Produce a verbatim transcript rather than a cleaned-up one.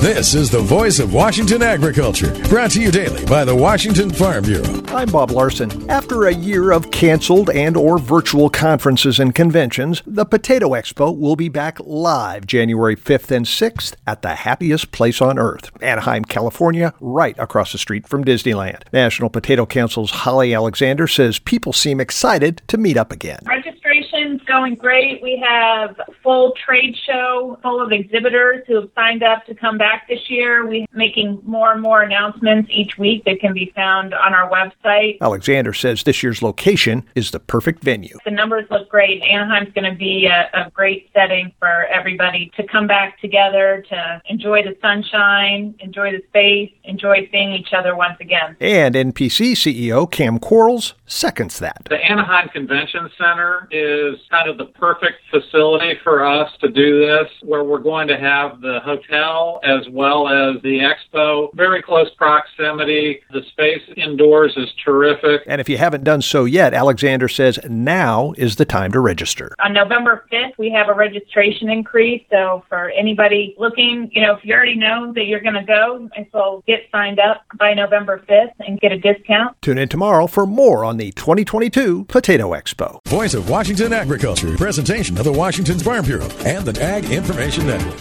This is the voice of Washington agriculture, brought to you daily by the Washington Farm Bureau. I'm Bob Larson. After a year of canceled and or virtual conferences and conventions, the Potato Expo will be back live January fifth and sixth at the happiest place on earth, Anaheim, California, right across the street from Disneyland. National Potato Council's Holly Alexander says people seem excited to meet up again. Registration's going great. We have a full trade show full of exhibitors who have signed up to come back this year. We're making more and more announcements each week that can be found on our website. Alexander says this year's location is the perfect venue. The numbers look great. Anaheim's going to be a, a great setting for everybody to come back together, to enjoy the sunshine, enjoy the space, enjoy seeing each other once again. And N P C C E O Cam Quarles seconds that. The Anaheim Convention Center is kind of the perfect facility for us to do this, where we're going to have the hotel as well as the expo, very close proximity. The space indoors is terrific. And if you haven't done so yet, Alexander says now is the time to register. On November fifth, we have a registration increase. So for anybody looking, you know, if you already know that you're going to go, so get signed up by November fifth and get a discount. Tune in tomorrow for more on the twenty twenty-two Potato Expo. Voice of Washington agriculture, presentation of the Washington Farm Bureau and the Ag Information Network.